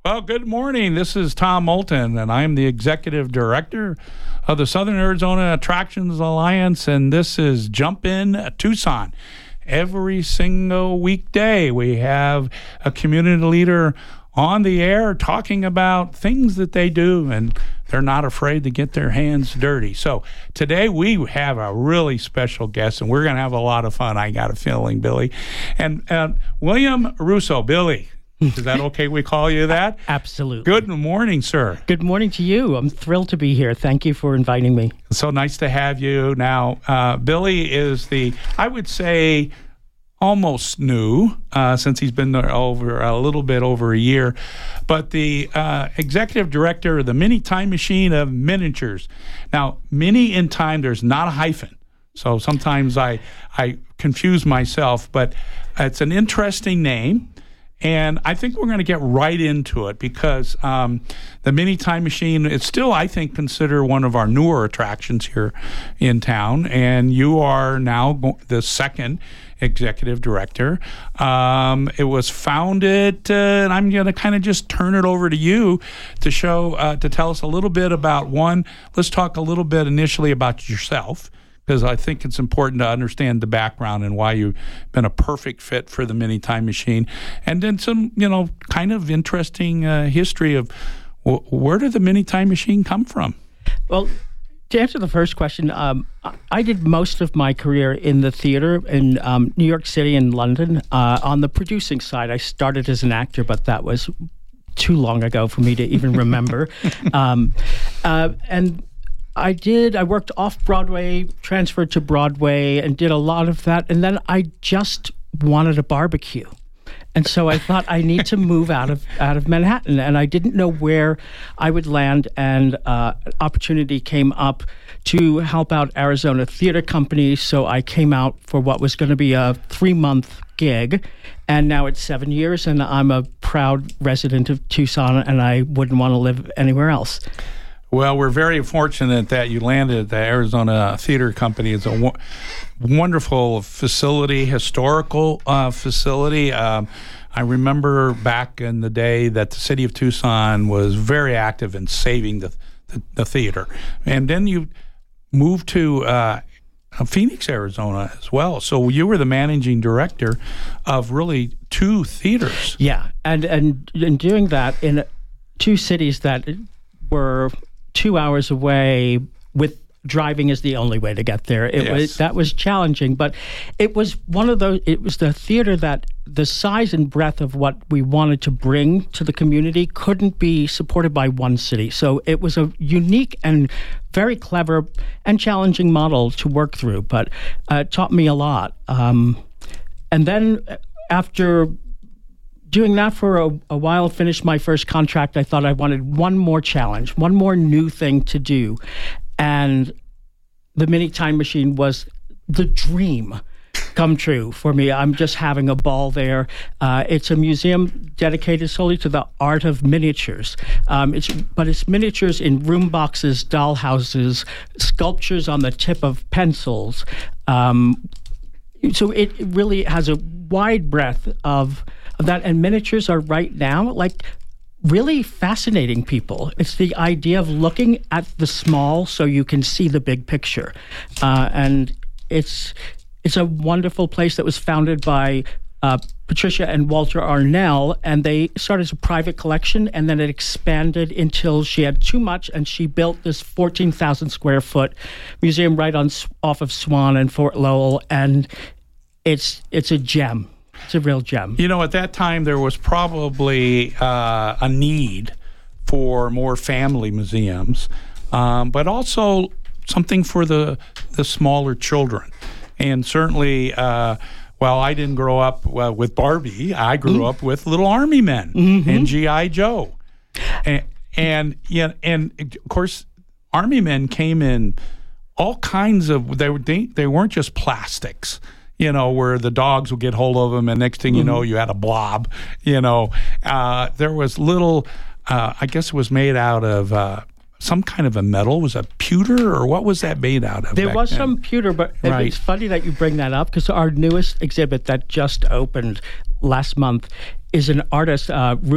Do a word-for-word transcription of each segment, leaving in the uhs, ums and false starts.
Well, good morning. This is Tom Moulton, and I'm the Executive Director of the Southern Arizona Attractions Alliance, and this is Jump In Tucson. Every single weekday, we have a community leader on the air talking about things that they do, and they're not afraid to get their hands dirty. So today we have a really special guest, and we're going to have a lot of fun, I got a feeling, Billy. And uh, William Russo. Billy, is that okay we call you that? Absolutely. Good morning, sir. Good morning to you. I'm thrilled to be here. Thank you for inviting me. So nice to have you. Now, uh, Billy is the, I would say, almost new, uh, since he's been there over a little bit over a year, but the uh, executive director of the Mini Time Machine of Miniatures. Now, mini in time, there's not a hyphen. So sometimes I, I confuse myself, but it's an interesting name. And I think we're going to get right into it because um, the Mini Time Machine is still, I think, considered one of our newer attractions here in town. And you are now the second executive director. Um, it was founded, uh, and I'm going to kind of just turn it over to you to show, uh, to tell us a little bit about one. Let's talk a little bit initially about yourself, because I think it's important to understand the background and why you've been a perfect fit for the Mini Time Machine. And then some, you know, kind of interesting uh, history of w- where did the Mini Time Machine come from? Well, to answer the first question, um, I did most of my career in the theater in um, New York City and London. Uh, on the producing side, I started as an actor, but that was too long ago for me to even remember. um, uh, and I did. I worked off-Broadway, transferred to Broadway, and did a lot of that. And then I just wanted a barbecue. And so I thought I need to move out of out of Manhattan. And I didn't know where I would land. And uh, an opportunity came up to help out Arizona Theater Company. So I came out for what was going to be a three-month gig. And now it's seven years, and I'm a proud resident of Tucson, and I wouldn't want to live anywhere else. Well, we're very fortunate that you landed at the Arizona Theater Company. It's a wo- wonderful facility, historical uh, facility. Um, I remember back in the day that the city of Tucson was very active in saving the, the, the theater. And then you moved to uh, Phoenix, Arizona as well. So you were the managing director of really two theaters. Yeah, and, and, and doing that in two cities that were two hours away, with driving is the only way to get there. It yes. was that was challenging, but it was one of those. It was the theater that the size and breadth of what we wanted to bring to the community couldn't be supported by one city. So it was a unique and very clever and challenging model to work through, but uh, it taught me a lot. Um, and then after doing that for a, a while, finished my first contract, I thought I wanted one more challenge, one more new thing to do. And the Mini Time Machine was the dream come true for me. I'm just having a ball there. Uh, it's a museum dedicated solely to the art of miniatures. Um, it's but it's miniatures in room boxes, doll houses, sculptures on the tip of pencils. Um, so it really has a wide breadth of of that, and miniatures are right now like really fascinating people. It's the idea of looking at the small so you can see the big picture, uh, and it's it's a wonderful place that was founded by uh, Patricia and Walter Arnell, and they started as a private collection, and then it expanded until she had too much, and she built this fourteen thousand square foot museum right on off of Swan and Fort Lowell, and it's it's a gem. It's a real gem. You know, at that time, there was probably uh, a need for more family museums, um, but also something for the the smaller children. And certainly, uh, well, I didn't grow up uh, with Barbie. I grew mm. up with Little Army Men mm-hmm. and G I. Joe. And, and, yeah, and, of course, Army Men came in all kinds of, they, they, they weren't just plastics, you know, where the dogs would get hold of them, and next thing you know, you had a blob, you know. Uh, there was little, uh, I guess it was made out of uh, some kind of a metal. Was it pewter, or what was that made out of? There was then? some pewter, but right. It's funny that you bring that up, because our newest exhibit that just opened last month is an artist, uh, Rudy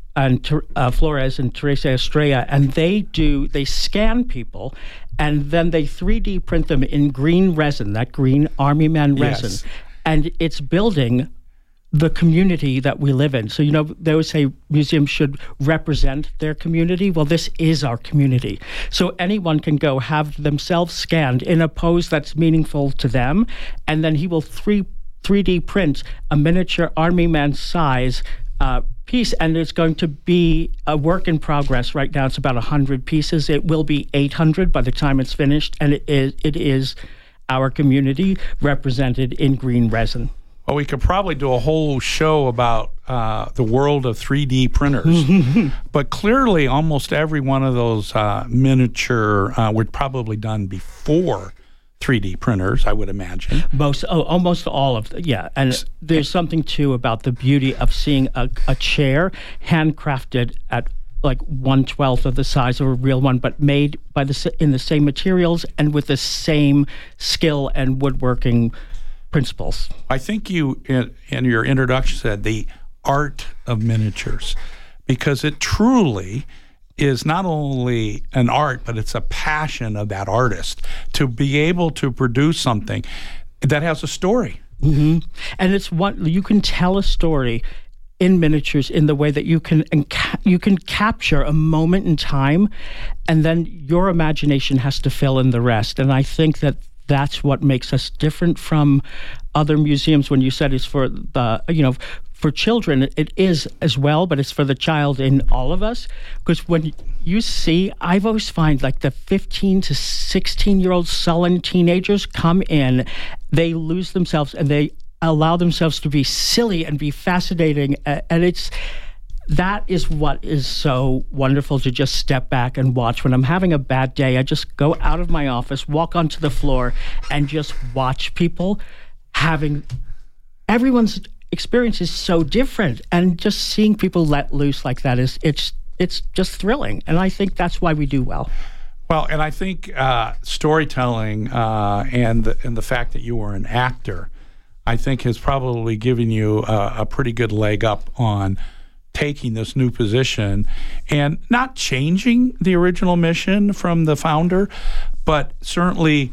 and uh, Flores and Teresa Estrella, and they do they scan people, and then they three D print them in green resin, that green Army Man resin, yes. and it's building the community that we live in. So, you know, they always say museums should represent their community. Well, this is our community. So anyone can go have themselves scanned in a pose that's meaningful to them, and then he will three, 3D print a miniature Army Man size uh, piece, and it's going to be a work in progress. Right now it's about one hundred pieces. It will be eight hundred by the time it's finished, and it is, it is our community represented in green resin. Well, we could probably do a whole show about uh, the world of three D printers. But clearly, almost every one of those uh, miniature uh, were probably done before three D printers, I would imagine. Most, oh, almost all of them, yeah. And there's something, too, about the beauty of seeing a, a chair handcrafted at like one-twelfth of the size of a real one, but made by the in the same materials and with the same skill and woodworking principles. I think you, in, in your introduction, said the art of miniatures, because it truly is not only an art, but it's a passion of that artist to be able to produce something that has a story. Mm-hmm. And it's what you can tell a story in miniatures in the way that you can you can capture a moment in time, and then your imagination has to fill in the rest. And I think that that's what makes us different from other museums. When you said it's for the, you know, for children, it is as well, but it's for the child in all of us. Because when you see, I've always find like the fifteen to sixteen year old sullen teenagers come in, they lose themselves and they allow themselves to be silly and be fascinating. And it's, that is what is so wonderful, to just step back and watch. When I'm having a bad day, I just go out of my office, walk onto the floor, and just watch people having, everyone's experience is so different. And just seeing people let loose like that is, it's, it's just thrilling. And I think that's why we do well. Well, and I think uh, storytelling uh, and, the, and the fact that you were an actor, I think has probably given you a, a pretty good leg up on taking this new position and not changing the original mission from the founder, but certainly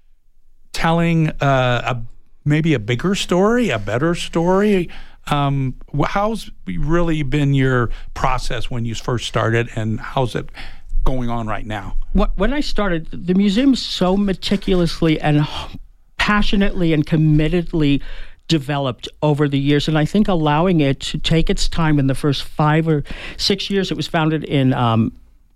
telling uh, a maybe a bigger story, a better story. Um, how's really been your process when you first started, and how's it going on right now? When I started, the museum so meticulously and passionately and committedly developed over the years, and I think allowing it to take its time in the first five or six years. It was founded in, um,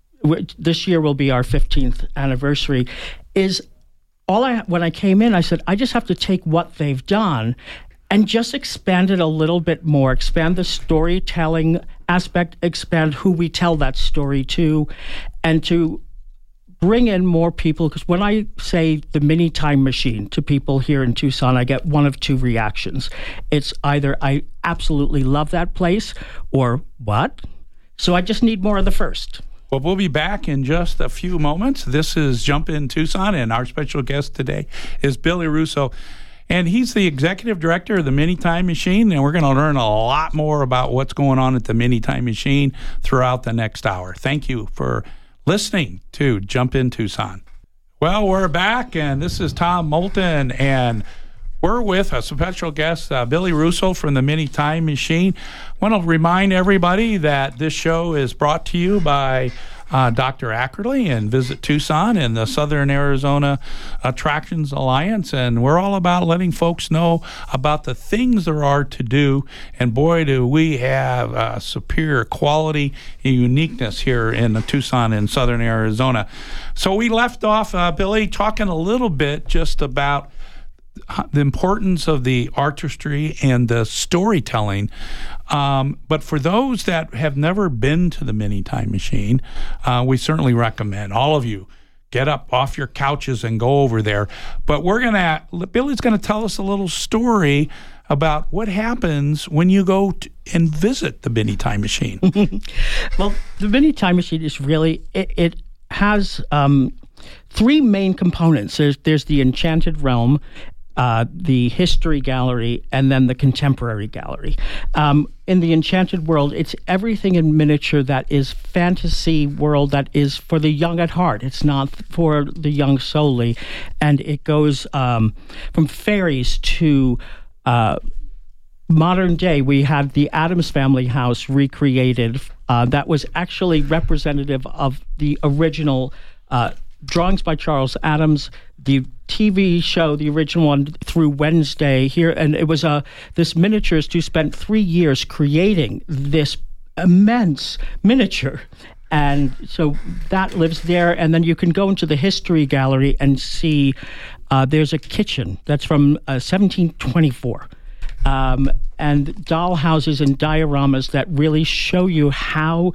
this year will be our fifteenth anniversary, is all I, when I came in, I said, I just have to take what they've done and just expand it a little bit more, expand the storytelling aspect, expand who we tell that story to, and to bring in more people. Because when I say the mini time machine to people here in Tucson, I get one of two reactions. It's either I absolutely love that place, or what? So I just need more of the first. Well, we'll be back in just a few moments. This is Jump in Tucson, and our special guest today is Billy Russo. And he's the executive director of the Mini Time Machine, and we're going to learn a lot more about what's going on at the Mini Time Machine throughout the next hour. Thank you for listening to Jump in Tucson. Well, we're back, and this is Tom Moulton, and we're with a special guest, uh, Billy Russo from the Mini Time Machine. I want to remind everybody that this show is brought to you by uh, Doctor Ackerley and Visit Tucson and the Southern Arizona Attractions Alliance, and we're all about letting folks know about the things there are to do, and boy, do we have uh, superior quality and uniqueness here in Tucson and Southern Arizona. So we left off, uh, Billy, talking a little bit just about the importance of the artistry and the storytelling. Um, but for those that have never been to the Mini Time Machine, uh, we certainly recommend all of you get up off your couches and go over there. But we're going to, Billy's going to tell us a little story about what happens when you go to, and visit the Mini Time Machine. Well, the Mini Time Machine is really, it, it has um, three main components. There's, there's the Enchanted Realm, uh, the history gallery, and then the contemporary gallery. Um, in the Enchanted World, it's everything in miniature that is fantasy world that is for the young at heart. It's not for the young solely. And it goes um, from fairies to uh, modern day. We had the Addams Family house recreated uh, that was actually representative of the original uh, drawings by Charles Addams, the T V show, the original one, through Wednesday here. And it was a, this miniaturist who spent three years creating this immense miniature. And so that lives there. And then you can go into the history gallery and see uh, there's a kitchen that's from uh, seventeen twenty-four. Um, and doll houses and dioramas that really show you how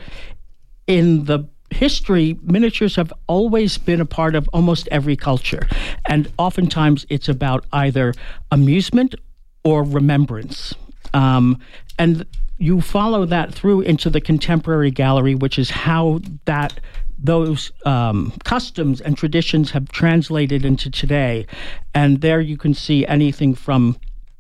in the history, miniatures have always been a part of almost every culture. And oftentimes it's about either amusement or remembrance. Um, and you follow that through into the contemporary gallery, which is how that those um, customs and traditions have translated into today. And there you can see anything from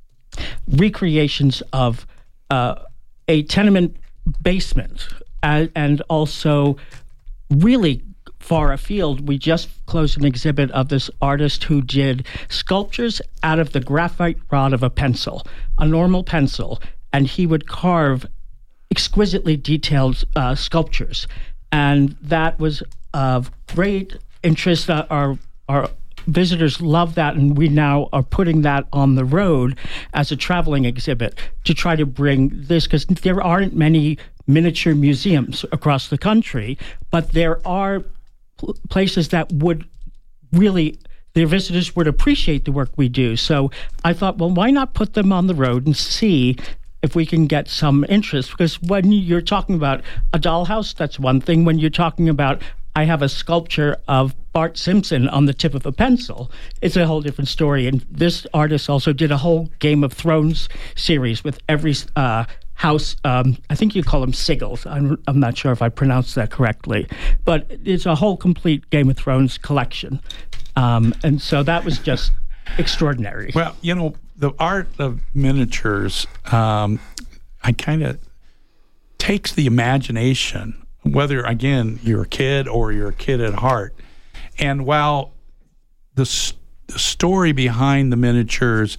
recreations of uh, a tenement basement uh, and also really far afield. We just closed an exhibit of this artist who did sculptures out of the graphite rod of a pencil, a normal pencil, and he would carve exquisitely detailed uh, sculptures. And that was of great interest. Uh, our, our visitors love that, and we now are putting that on the road as a traveling exhibit to try to bring this, because there aren't many miniature museums across the country, but there are pl- places that would really, their visitors would appreciate the work we do. So I thought, well, why not put them on the road and see if we can get some interest? Because when you're talking about a dollhouse, that's one thing. When you're talking about, I have a sculpture of Bart Simpson on the tip of a pencil, it's a whole different story. And this artist also did a whole Game of Thrones series with every uh, house. Um, I think you call them sigils. I'm, I'm not sure if I pronounced that correctly. But it's a whole complete Game of Thrones collection. Um, and so that was just extraordinary. Well, you know, the art of miniatures, um, I kind of takes the imagination, whether, again, you're a kid or you're a kid at heart. And while the, the story behind the miniatures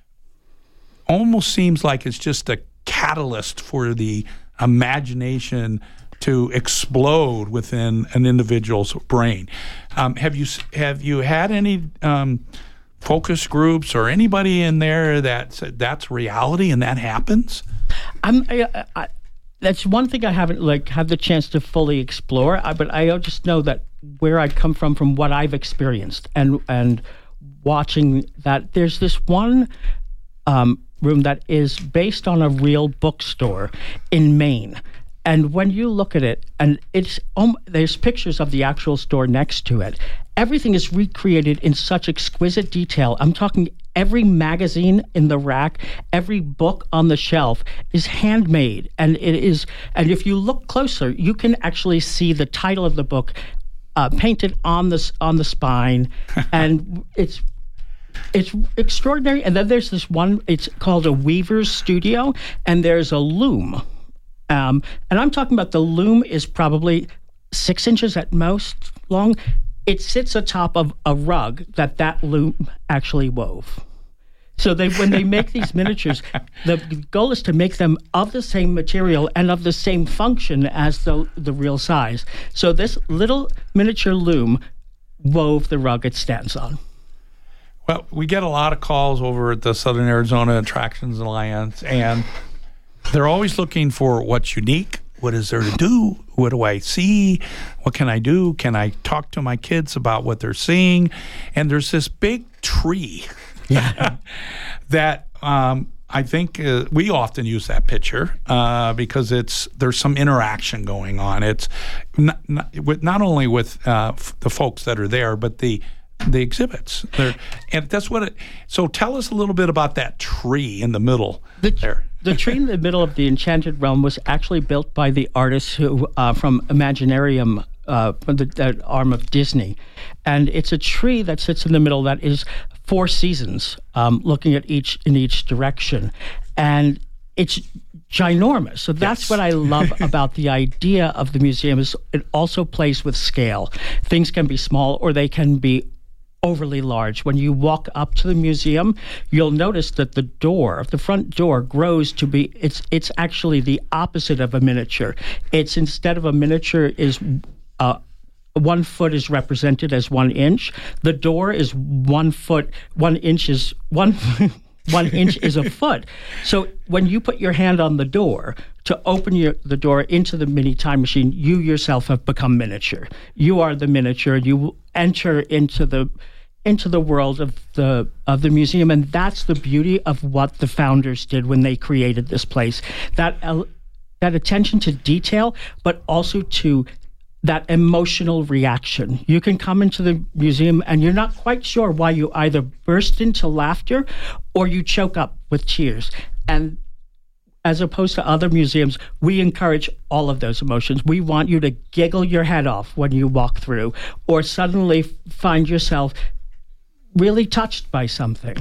almost seems like it's just a catalyst for the imagination to explode within an individual's brain. Um, have you have you had any um, focus groups or anybody in there that said that's reality and that happens? I'm. I, I, that's one thing I haven't like had the chance to fully explore. I, but I just know that where I come from, from what I've experienced, and and watching that, there's this one um, room that is based on a real bookstore in Maine. And when you look at it, and it's um, there's pictures of the actual store next to it, everything is recreated in such exquisite detail. I'm talking every magazine in the rack, every book on the shelf is handmade. And it is, and if you look closer, you can actually see the title of the book uh, painted on the, on the spine. And it's It's extraordinary. And then there's this one, it's called a Weaver's Studio, and there's a loom. Um, and I'm talking about the loom is probably six inches at most long. It sits atop of a rug that that loom actually wove. So they, when they make these miniatures, the goal is to make them of the same material and of the same function as the, the real size. So this little miniature loom wove the rug it stands on. Well, we get a lot of calls over at the Southern Arizona Attractions Alliance, and they're always looking for what's unique, what is there to do, what do I see, what can I do, can I talk to my kids about what they're seeing? And there's this big tree yeah. that um, I think uh, we often use that picture uh, because it's there's some interaction going on. It's not, not, with, not only with uh, f- the folks that are there, but the the exhibits. They're, and that's what it, so tell us a little bit about that tree in the middle the, there. The tree in the middle of the Enchanted Realm was actually built by the artists who uh, from Imaginarium, uh, the, the arm of Disney. And it's a tree that sits in the middle that is four seasons, um, looking at each in each direction, and it's ginormous. So that's yes. what I love about the idea of the museum is it also plays with scale. Things can be small or they can be overly large. When you walk up to the museum, you'll notice that the door, the front door, grows to be, it's it's actually the opposite of a miniature. It's instead of a miniature is uh, one foot is represented as one inch. The door is one foot, one inch is one one inch is a foot. So when you put your hand on the door to open your, the door into the mini time machine, you yourself have become miniature. You are the miniature. You enter into the into the world of the of the museum, and that's the beauty of what the founders did when they created this place. That uh, that attention to detail, but also to that emotional reaction. You can come into the museum and you're not quite sure why you either burst into laughter or you choke up with tears. And as opposed to other museums, we encourage all of those emotions. We want you to giggle your head off when you walk through or suddenly find yourself really touched by something.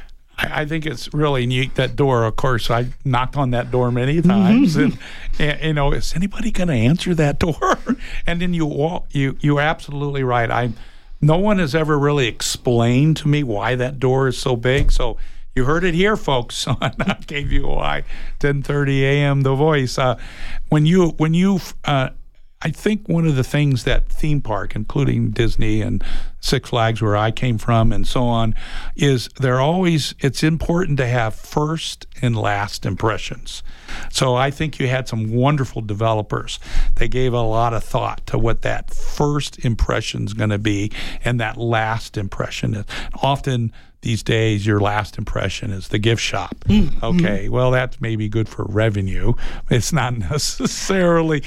I, I think it's really neat, that door. Of course, I knocked on that door many times, mm-hmm. and, and you know, is anybody going to answer that door? And then you walk. You you're absolutely right. I no one has ever really explained to me why that door is so big. So you heard it here, folks, on K V O I, ten thirty a.m. The Voice. Uh, when you when you uh, I think one of the things that theme park, including Disney and Six Flags, where I came from, and so on, is they're always, it's important to have first and last impressions. So I think you had some wonderful developers. They gave a lot of thought to what that first impression is going to be and that last impression is. Often these days, your last impression is the gift shop. Mm-hmm. Okay, well, that's maybe good for revenue. It's not necessarily,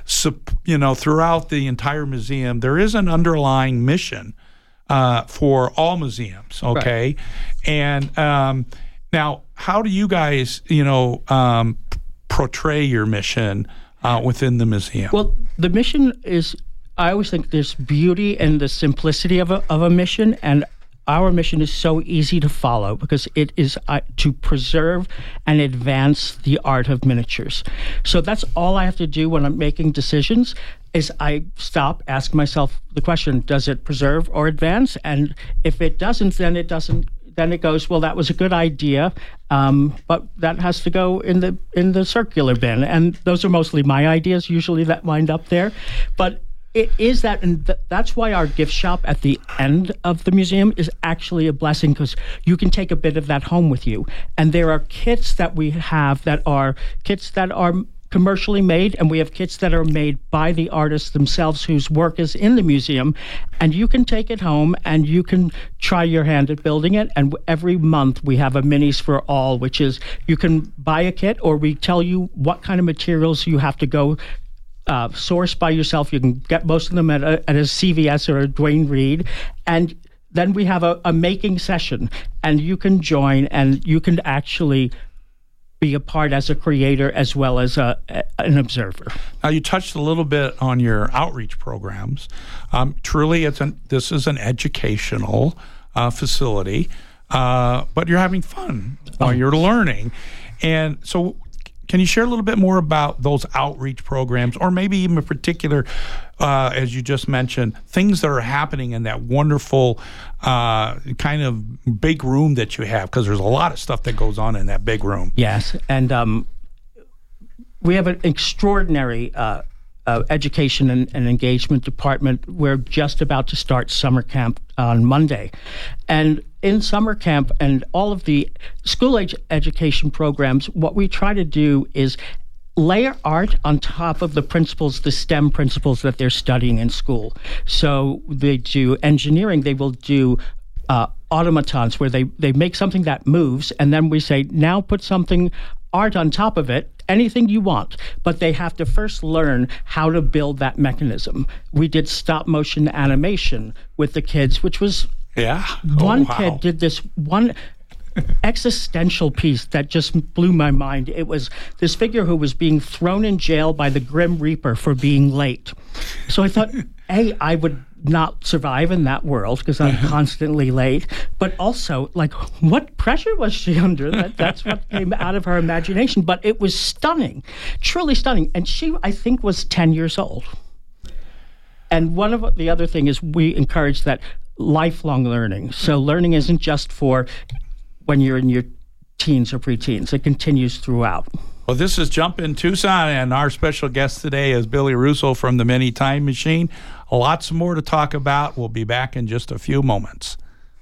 you know, throughout the entire museum, there is an underlying mission uh, for all museums, okay? Right. And um, now, how do you guys, you know, um, portray your mission uh, within the museum? Well, the mission is, I always think there's beauty in the simplicity of a, of a mission, and our mission is so easy to follow because it is uh, to preserve and advance the art of miniatures. So that's all I have to do when I'm making decisions is I stop, ask myself the question, does it preserve or advance? And if it doesn't, then it doesn't. Then it goes, well, that was a good idea, um, but that has to go in the in the circular bin. And those are mostly my ideas, usually that wind up there. But it is that, and th- that's why our gift shop at the end of the museum is actually a blessing because you can take a bit of that home with you. And there are kits that we have that are kits that are commercially made, and we have kits that are made by the artists themselves whose work is in the museum. And you can take it home and you can try your hand at building it. And every month we have a Minis for All, which is you can buy a kit or we tell you what kind of materials you have to go Uh, source by yourself. You can get most of them at a, at a C V S or a Duane Reade. And then we have a, a making session, and you can join, and you can actually be a part as a creator as well as a, a, an observer. Now, you touched a little bit on your outreach programs. Um, truly, it's an, this is an educational uh, facility, uh, but you're having fun while oh. you're learning. And so can you share a little bit more about those outreach programs, or maybe even in particular, uh, as you just mentioned, things that are happening in that wonderful uh, kind of big room that you have? Because there's a lot of stuff that goes on in that big room. Yes, and um, we have an extraordinary uh, uh, education and, and engagement department. We're just about to start summer camp on Monday. And in summer camp and all of the school age education programs, what we try to do is layer art on top of the principles, the STEM principles that they're studying in school. So they do engineering, they will do uh, automatons where they, they make something that moves, and then we say, now put something, art on top of it, anything you want, but they have to first learn how to build that mechanism. We did stop motion animation with the kids, which was Yeah. One oh, wow. kid did this one existential piece that just blew my mind. It was this figure who was being thrown in jail by the Grim Reaper for being late. So I thought, A, I would not survive in that world because I'm constantly late. But also, like, what pressure was she under? That That's what came out of her imagination. But it was stunning, truly stunning. And she, I think, was ten years old. And one of the other thing is we encourage that lifelong learning. So learning isn't just for when you're in your teens or preteens. It continues throughout. Well, this is Jump in Tucson, and our special guest today is Billy Russo from the Mini Time Machine. Lots more to talk about. We'll be back in just a few moments.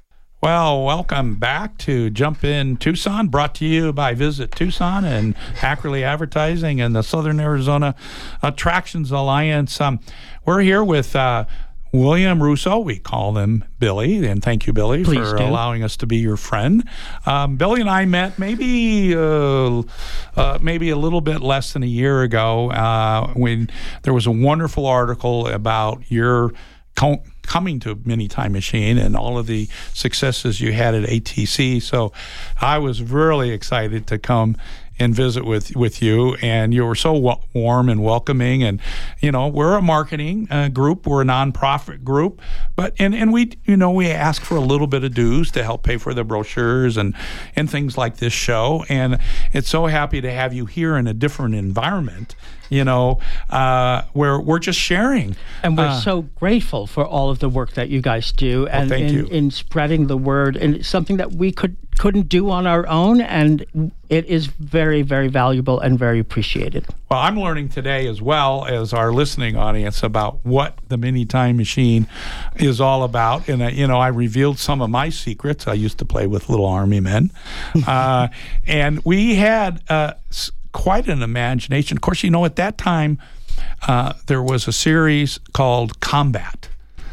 Well, welcome back to Jump in Tucson, brought to you by Visit Tucson and Ackerley Advertising and the Southern Arizona Attractions Alliance. Um, we're here with uh, William Russo. We call him Billy, and thank you, Billy, Please for do. allowing us to be your friend. Um, Billy and I met maybe uh, uh, maybe a little bit less than a year ago uh, when there was a wonderful article about your co- coming to Mini Time Machine and all of the successes you had at A T C. So I was really excited to come and visit with with you, and you were so w- warm and welcoming. And you know, we're a marketing uh, group, we're a nonprofit group, but and and we you know we ask for a little bit of dues to help pay for the brochures and and things like this show. And it's so happy to have you here in a different environment, you know, uh, where we're just sharing. And we're Uh, so grateful for all of the work that you guys do and thank in, you. in spreading the word. And it's something that we could, couldn't do on our own. And it is very, very valuable and very appreciated. Well, I'm learning today, as well as our listening audience, about what the Mini Time Machine is all about. And, uh, you know, I revealed some of my secrets. I used to play with little army men. uh, and we had uh, s- quite an imagination. Of course, you know, at that time, uh, there was a series called Combat.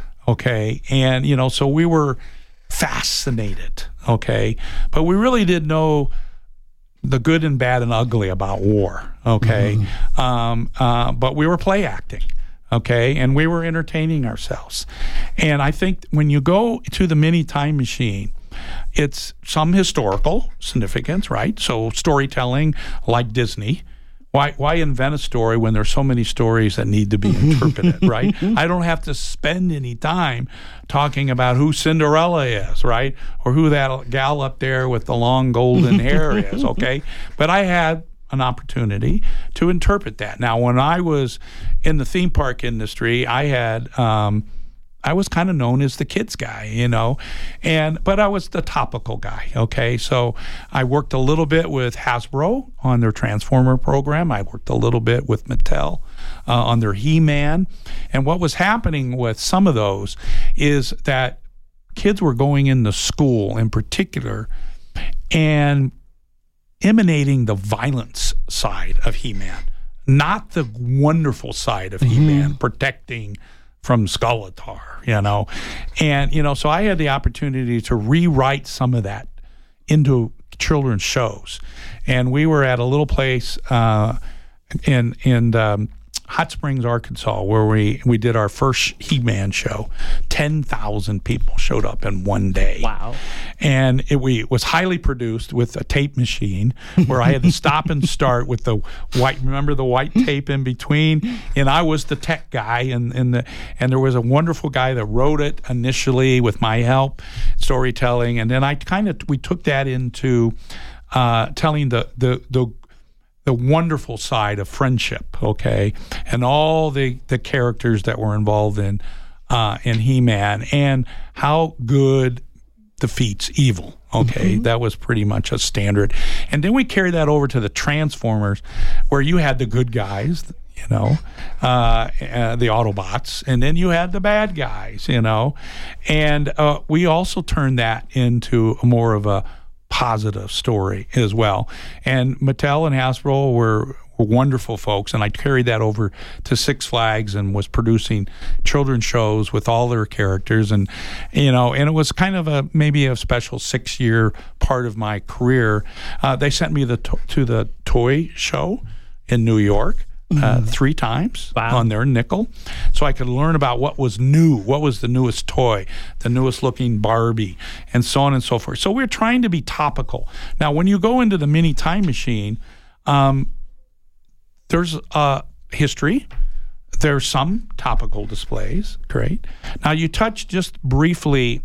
Okay. And, you know, so we were fascinated. Okay. But we really didn't know the good and bad and ugly about war, okay? Mm-hmm. Um, uh, but we were play acting, okay? And we were entertaining ourselves. And I think when you go to the Mini Time Machine, it's some historical significance, right? So storytelling like Disney. Why why invent a story when there's so many stories that need to be interpreted, right? I don't have to spend any time talking about who Cinderella is, right? Or who that gal up there with the long golden hair is, okay? But I had an opportunity to interpret that. Now, when I was in the theme park industry, I had... Um, I was kind of known as the kids guy, you know, and but I was the topical guy, okay? So I worked a little bit with Hasbro on their Transformer program. I worked a little bit with Mattel uh, on their He-Man. And what was happening with some of those is that kids were going into school in particular and emanating the violence side of He-Man, not the wonderful side of mm-hmm. He-Man, protecting from Skeletor, you know. And, you know, so I had the opportunity to rewrite some of that into children's shows. And we were at a little place uh, in in um, Hot Springs, Arkansas, where we, we did our first He-Man show. ten thousand people showed up in one day. Wow. And it, we, it was highly produced with a tape machine where I had to stop and start with the white, remember the white tape in between? And I was the tech guy, and, and, the, and there was a wonderful guy that wrote it initially with my help, storytelling. And then I kind of, we took that into uh, telling the, the, the, the wonderful side of friendship, okay, and all the, the characters that were involved in uh, in He-Man, and how good defeats evil, okay? Mm-hmm. That was pretty much a standard. And then we carried that over to the Transformers, where you had the good guys, you know, uh, uh, the Autobots, and then you had the bad guys, you know. And uh, we also turned that into more of a positive story as well. And Mattel and Hasbro were, were wonderful folks, and I carried that over to Six Flags and was producing children's shows with all their characters. And, you know, and it was kind of a maybe a special six-year part of my career. Uh, they sent me the to, to the toy show in New York. Uh, three times wow. on their nickel, so I could learn about what was new, what was the newest toy, the newest looking Barbie, and so on and so forth. So we're trying to be topical. Now, when you go into the Mini Time Machine, um, there's a history, There's some topical displays. Great. Now, you touched just briefly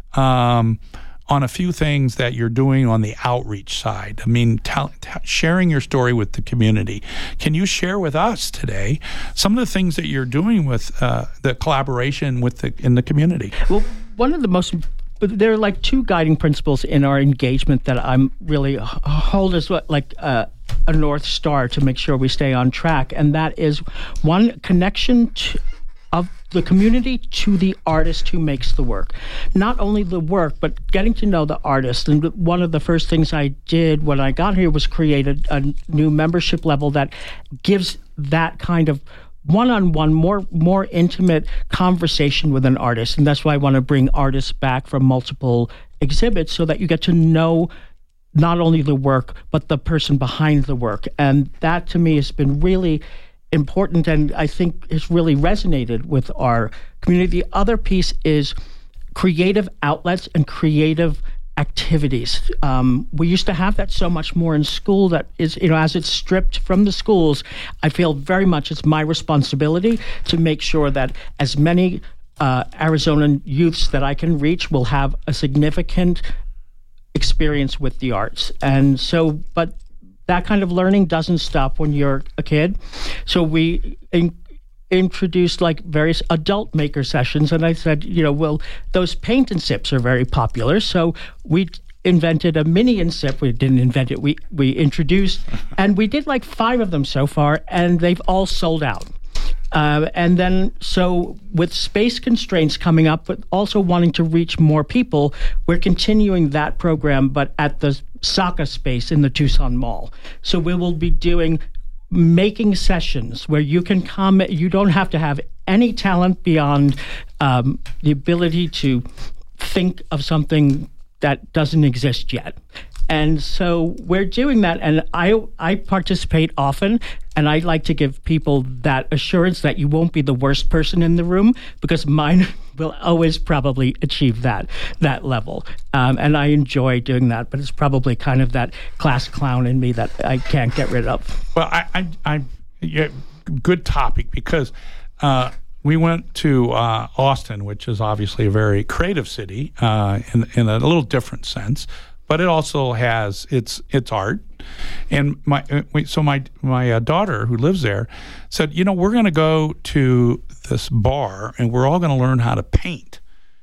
um, on a few things that you're doing on the outreach side. I mean, tell, t- sharing your story with the community. Can you share with us today some of the things that you're doing with uh, the collaboration with the in the community? Well, one of the most there are like two guiding principles in our engagement that I'm really hold as what like uh, a North Star to make sure we stay on track, and that is one, connection to, of the community to the artist who makes the work. Not only the work, but getting to know the artist. And one of the first things I did when I got here was create a, a new membership level that gives that kind of one-on-one, more more intimate conversation with an artist. And that's why I want to bring artists back from multiple exhibits so that you get to know not only the work, but the person behind the work. And that, to me, has been really important, and I think has really resonated with our community. The other piece is creative outlets and creative activities. Um, we used to have that so much more in school that is, you know, as it's stripped from the schools, I feel very much it's my responsibility to make sure that as many uh, Arizonan youths that I can reach will have a significant experience with the arts. And so, but that kind of learning doesn't stop when you're a kid. So we in, introduced like various adult maker sessions. And I said, you know, well, those paint and sips are very popular. So we invented a mini and sip. We didn't invent it. We, we introduced, and we did like five of them so far, and they've all sold out. Uh, and then, so with space constraints coming up, but also wanting to reach more people, we're continuing that program, but at the Saka space in the Tucson Mall. So we will be doing making sessions where you can come. You don't have to have any talent beyond um, the ability to think of something that doesn't exist yet. And so we're doing that, and I I participate often, and I like to give people that assurance that you won't be the worst person in the room, because mine will always probably achieve that that level. Um, and I enjoy doing that, but it's probably kind of that class clown in me that I can't get rid of. Well, I, I, I yeah, good topic, because uh, we went to uh, Austin, which is obviously a very creative city uh, in in a little different sense. But it also has its its art, and my so my my uh, daughter, who lives there, said, you know, we're going to go to this bar and we're all going to learn how to paint.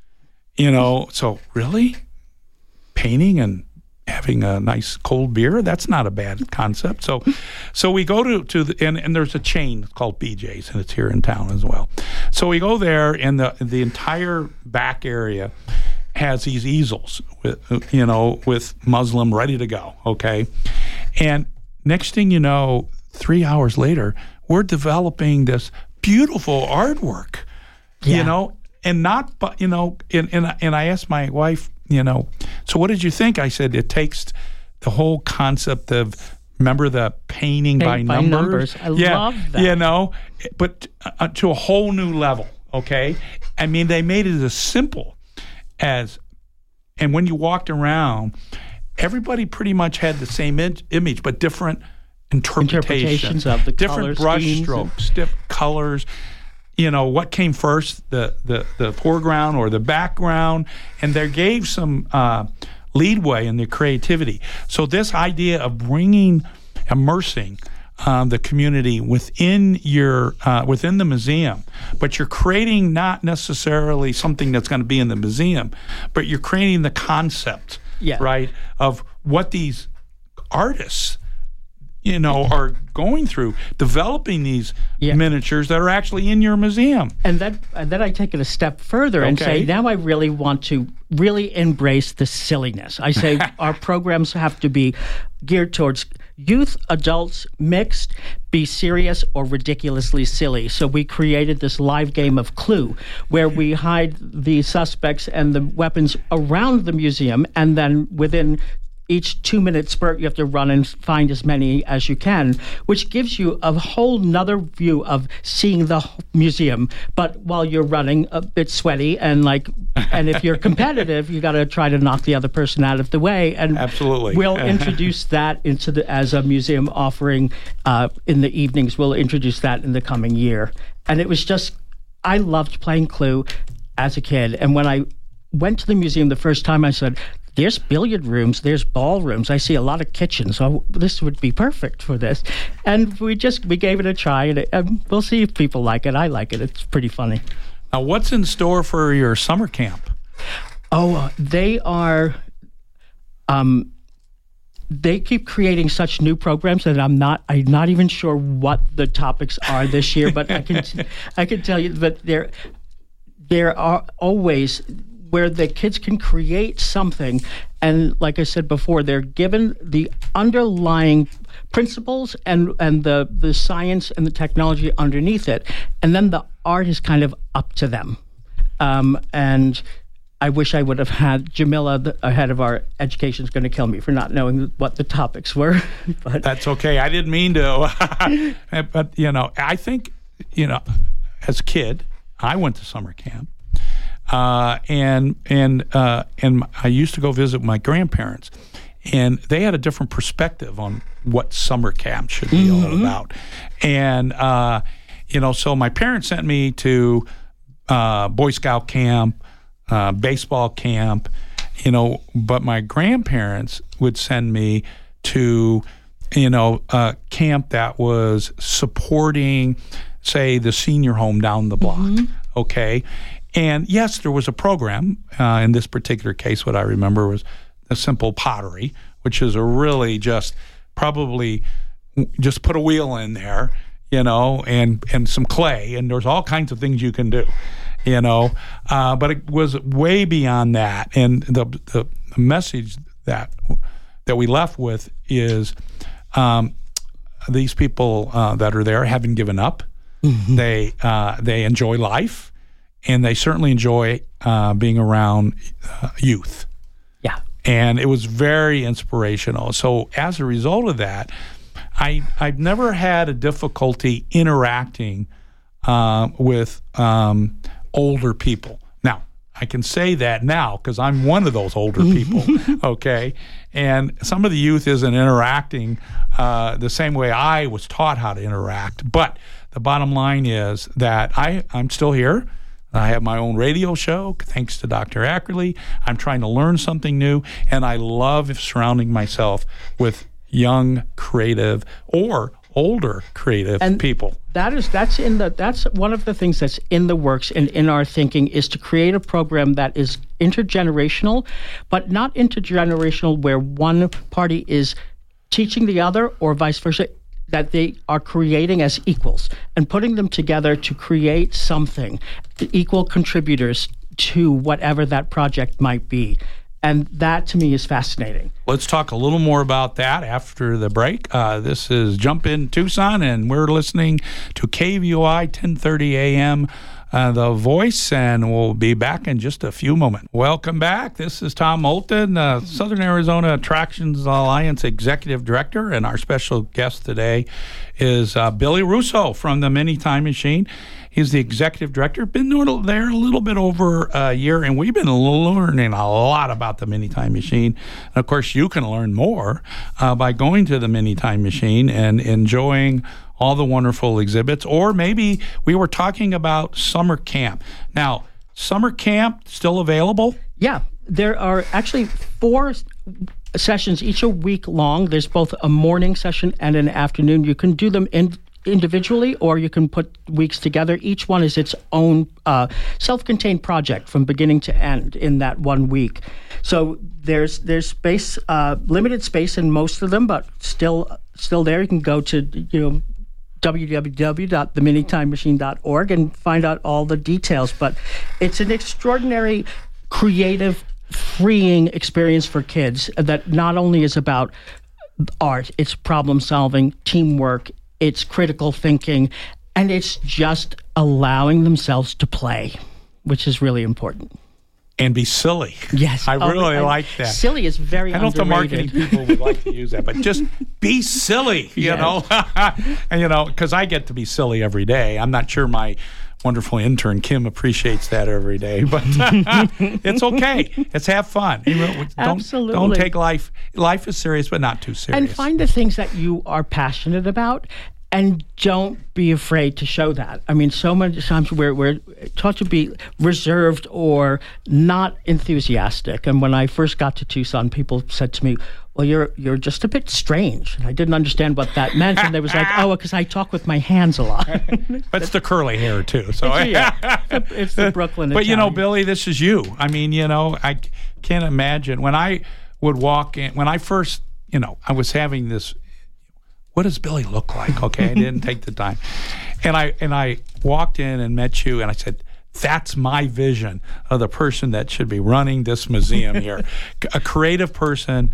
You know, so really, painting and having a nice cold beer, that's not a bad concept. So, so we go to to the and, and there's a chain called B J's, and it's here in town as well. So we go there, and the the entire back area has these easels with, you know, with Muslim ready to go, okay? And next thing you know, three hours later, we're developing this beautiful artwork, yeah. you know, and not, but you know, and, and, and I asked my wife, you know, so what did you think? I said, it takes the whole concept of, remember the painting by, by numbers? numbers. I yeah, love that. You know, but uh, to a whole new level, okay? I mean, they made it as simple as, and when you walked around, everybody pretty much had the same in, image, but different interpretations, interpretations of the different brush strokes, and different colors. You know, what came first, the, the, the foreground or the background, and they gave some uh, leadway in their creativity. So this idea of bringing, immersing Um, the community within your uh, within the museum, but you're creating not necessarily something that's going to be in the museum, but you're creating the concept, yeah. right, of what these artists, you know, are going through, developing these yeah. miniatures that are actually in your museum. And then, and then I take it a step further and okay. say, now I really want to really embrace the silliness. I say our programs have to be geared towards youth, adults, mixed, be serious or ridiculously silly. So we created this live game of Clue, where we hide the suspects and the weapons around the museum, and then within each two-minute spurt, you have to run and find as many as you can, which gives you a whole nother view of seeing the museum. But while you're running, a bit sweaty, and like, and if you're competitive, you got to try to knock the other person out of the way. And absolutely, we'll introduce that into the as a museum offering uh, in the evenings. We'll introduce that in the coming year. And it was just, I loved playing Clue as a kid, and when I went to the museum the first time, I said, there's billiard rooms, there's ballrooms. I see a lot of kitchens. So this would be perfect for this. And we just, we gave it a try, and, it, and we'll see if people like it. I like it. It's pretty funny. Now, what's in store for your summer camp? Oh, they are, um, they keep creating such new programs that I'm not, I'm not even sure what the topics are this year, but I can, I can tell you that there, there are always where the kids can create something. And like I said before, they're given the underlying principles and, and the, the science and the technology underneath it. And then the art is kind of up to them. Um, and I wish I would have had Jamila, the head of our education, is going to kill me for not knowing what the topics were. But that's okay. I didn't mean to. But, you know, I think, you know, as a kid, I went to summer camp. Uh, and and uh, and I used to go visit my grandparents, and they had a different perspective on what summer camp should be mm-hmm. all about. And uh, you know, so my parents sent me to uh, Boy Scout camp, uh, baseball camp, you know. But my grandparents would send me to, you know, a camp that was supporting, say, the senior home down the block. Mm-hmm. Okay. And yes, there was a program. Uh, in this particular case, what I remember was a simple pottery, which is a really just probably just put a wheel in there, you know, and, and some clay, and there's all kinds of things you can do, you know. Uh, but it was way beyond that. And the, the, the message that that we left with is um, these people uh, that are there haven't given up. Mm-hmm. They uh, they enjoy life. And they certainly enjoy uh, being around uh, youth. Yeah. And it was very inspirational. So as a result of that, I, I've never had a difficulty interacting uh, with um, older people. Now, I can say that now because I'm one of those older people, okay? And some of the youth isn't interacting uh, the same way I was taught how to interact. But the bottom line is that I, I'm still here. I have my own radio show, thanks to Doctor Ackerley. I'm trying to learn something new, and I love surrounding myself with young, creative, or older creative and people. That is that's in the that's one of the things that's in the works and in our thinking is to create a program that is intergenerational, but not intergenerational where one party is teaching the other or vice versa, that they are creating as equals and putting them together to create something, equal contributors to whatever that project might be. And that, to me, is fascinating. Let's talk a little more about that after the break. Uh, this is Jump in Tucson, and we're listening to K V O I ten thirty A M, uh, The Voice, and we'll be back in just a few moments. Welcome back. This is Tom Moulton, uh, Southern Arizona Attractions Alliance Executive Director, and our special guest today is uh, Billy Russo from the Mini Time Machine. He's the executive director. Been there a little bit over a year, and we've been learning a lot about the Mini Time Machine. And of course, you can learn more uh, by going to the Mini Time Machine and enjoying all the wonderful exhibits. Or maybe we were talking about summer camp. Now, summer camp still available? Yeah, there are actually four sessions, each a week long. There's both a morning session and an afternoon. You can do them in individually, or you can put weeks together. Each one is its own uh, self-contained project from beginning to end in that one week. So there's there's space, uh, limited space in most of them, but still still there. You can go to you know w w w dot the mini time machine dot org and find out all the details. But it's an extraordinary, creative, freeing experience for kids that not only is about art, it's problem solving, teamwork, it's critical thinking, and it's just allowing themselves to play, which is really important. and be silly. Yes. I Oh, really I- like that. Silly is very I don't know if the marketing underrated. people would like to use that, but just be silly, you Yes. know? And, you know, because I get to be silly every day. I'm not sure my wonderful intern, Kim, appreciates that every day, but it's okay. It's have fun. You know, don't, Absolutely. Don't take life, life is serious, but not too serious. And find the things that you are passionate about, and don't be afraid to show that. I mean, so many times we're, we're taught to be reserved or not enthusiastic. And when I first got to Tucson, people said to me, well, you're you're just a bit strange. And I didn't understand what that meant. And they was like, oh, because I talk with my hands a lot. That's the curly hair, too. So yeah, it's the, it's the Brooklyn But, you know, Italian. Billy, this is you. I mean, you know, I can't imagine. When I would walk in, when I first, you know, I was having this, what does Billy look like? Okay, I didn't take the time. And I and I walked in and met you, and I said, that's my vision of the person that should be running this museum here. A creative person,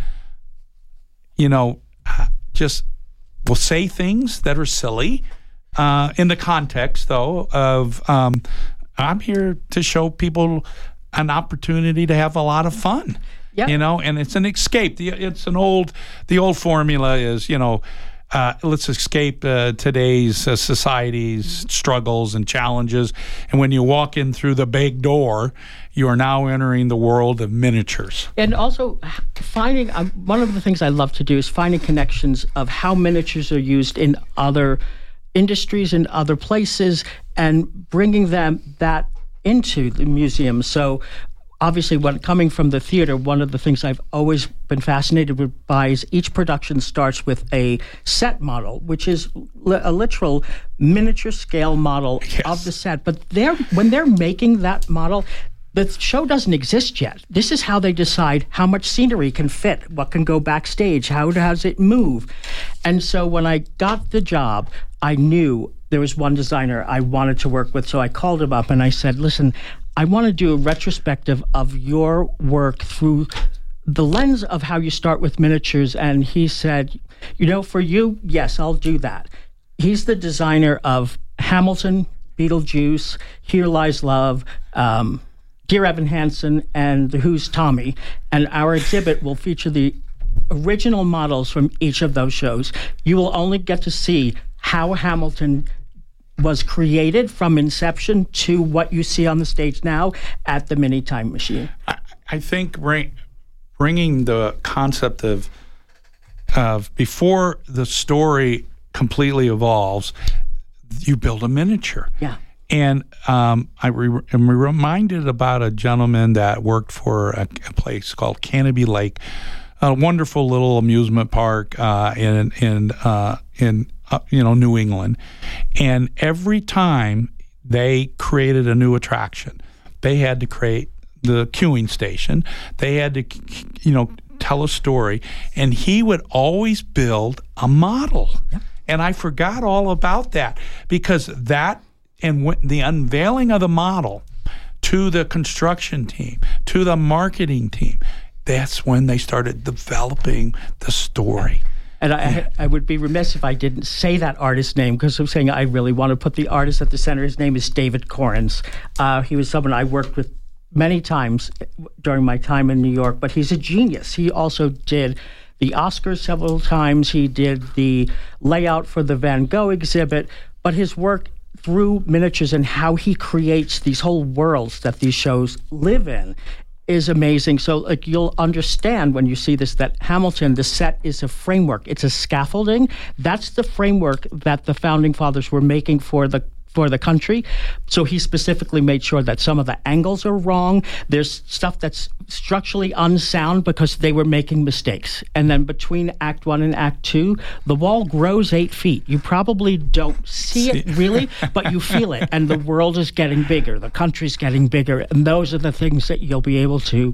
you know, just will say things that are silly uh, in the context, though, of um, I'm here to show people an opportunity to have a lot of fun. Yep. You know, and it's an escape. The, it's an old, the old formula is, you know, uh, let's escape uh, today's uh, society's struggles and challenges. And when you walk in through the big door, you are now entering the world of miniatures. And also finding, um, one of the things I love to do is finding connections of how miniatures are used in other industries and other places, and bringing them that into the museum. So obviously, when coming from the theater, one of the things I've always been fascinated with by is each production starts with a set model, which is li- a literal miniature scale model Yes. of the set. But they're when they're making that model, the show doesn't exist yet. This is how they decide how much scenery can fit, what can go backstage, how does it move. And so when I got the job, I knew there was one designer I wanted to work with. So I called him up and I said, listen, I want to do a retrospective of your work through the lens of how you start with miniatures. And he said, you know, for you, yes, I'll do that. He's the designer of Hamilton, Beetlejuice, Here Lies Love, um, Dear Evan Hansen, and The Who's Tommy. And our exhibit will feature the original models from each of those shows. You will only get to see how Hamilton was created from inception to what you see on the stage now at the Mini Time Machine. I, I think bring, bringing the concept of of before the story completely evolves, you build a miniature. Yeah. And um, I re- am reminded about a gentleman that worked for a, a place called Canopy Lake, a wonderful little amusement park uh, in in uh, in uh, you know New England. And every time they created a new attraction, they had to create the queuing station. They had to, you know, tell a story, and he would always build a model. Yep. And I forgot all about that, because that and when the unveiling of the model to the construction team, to the marketing team, that's when they started developing the story. And I, I would be remiss if I didn't say that artist's name, because I'm saying I really want to put the artist at the center. His name is David Corrins. Uh, he was someone I worked with many times during my time in New York, but he's a genius. He also did the Oscars several times. He did the layout for the Van Gogh exhibit, but his work through miniatures and how he creates these whole worlds that these shows live in is amazing. So like you'll understand when you see this that Hamilton, the set is a framework. It's a scaffolding. That's the framework that the founding fathers were making for the for the country. So he specifically made sure that some of the angles are wrong. There's stuff that's structurally unsound because they were making mistakes. And then between Act One and Act Two, the wall grows eight feet. You probably don't see it really, but you feel it. And the world is getting bigger. The country's getting bigger. And those are the things that you'll be able to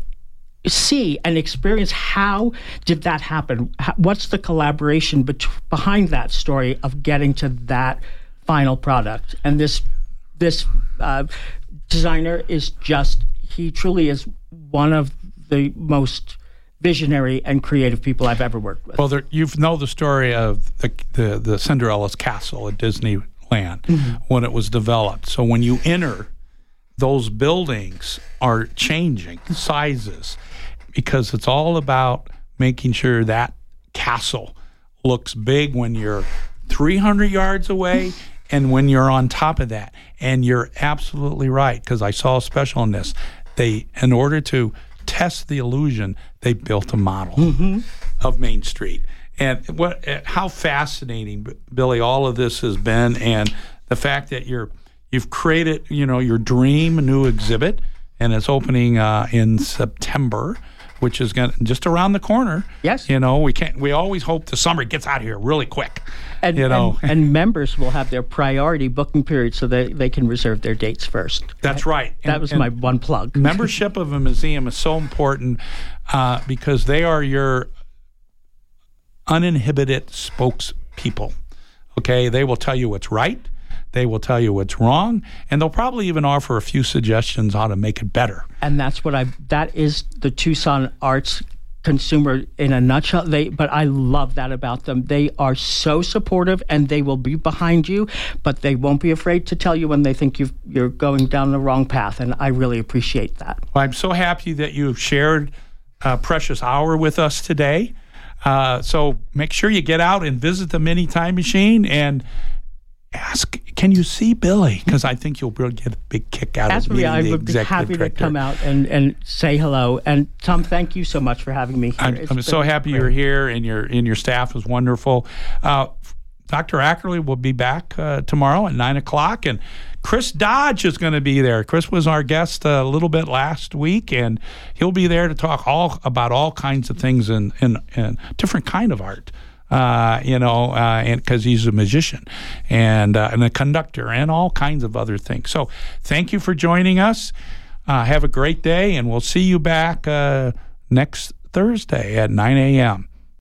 see and experience. How did that happen? How, what's the collaboration bet- behind that story of getting to that final product? And this this uh, designer is just, he truly is one of the most visionary and creative people I've ever worked with. Well, there, you know the story of the, the, the Cinderella's castle at Disneyland, mm-hmm. when it was developed. So when you enter those buildings are changing sizes because it's all about making sure that castle looks big when you're three hundred yards away and when you're on top of that. And you're absolutely right, because I saw a special on this. They, in order to test the illusion, they built a model mm-hmm. of Main Street. And what, how fascinating, Billy, all of this has been, and the fact that you're you've created, you know, your dream new exhibit, and it's opening uh, in September, which is going just around the corner. Yes. You know, we can't. We always hope the summer gets out here really quick. And, you know, and, and members will have their priority booking period, so they, they can reserve their dates first. That's right. That and, was and my one plug. Membership of a museum is so important uh, because they are your uninhibited spokespeople. Okay, they will tell you what's right. They will tell you what's wrong, and they'll probably even offer a few suggestions how to make it better. And that's what I. That is the Tucson Arts consumer in a nutshell. They, but I love that about them. They are so supportive, and they will be behind you, but they won't be afraid to tell you when they think you've, you're going down the wrong path. And I really appreciate that. Well, I'm so happy that you've shared a precious hour with us today. Uh, so make sure you get out and visit the Mini Time Machine and ask, can you see Billy? Because I think you'll really get a big kick out Ask of meeting me. I the would be executive happy director. to come out and, and say hello. And Tom, thank you so much for having me here. I'm, It's I'm so been happy great. you're here, and your and your staff is wonderful. Uh, Doctor Ackerley will be back uh, tomorrow at nine o'clock, and Chris Dodge is going to be there. Chris was our guest a little bit last week, and he'll be there to talk all about all kinds of things in in, in different kind of art. Uh, you know, uh, and because he's a musician and uh, and a conductor and all kinds of other things. So, thank you for joining us. Uh, have a great day, and we'll see you back uh, next Thursday at nine a.m.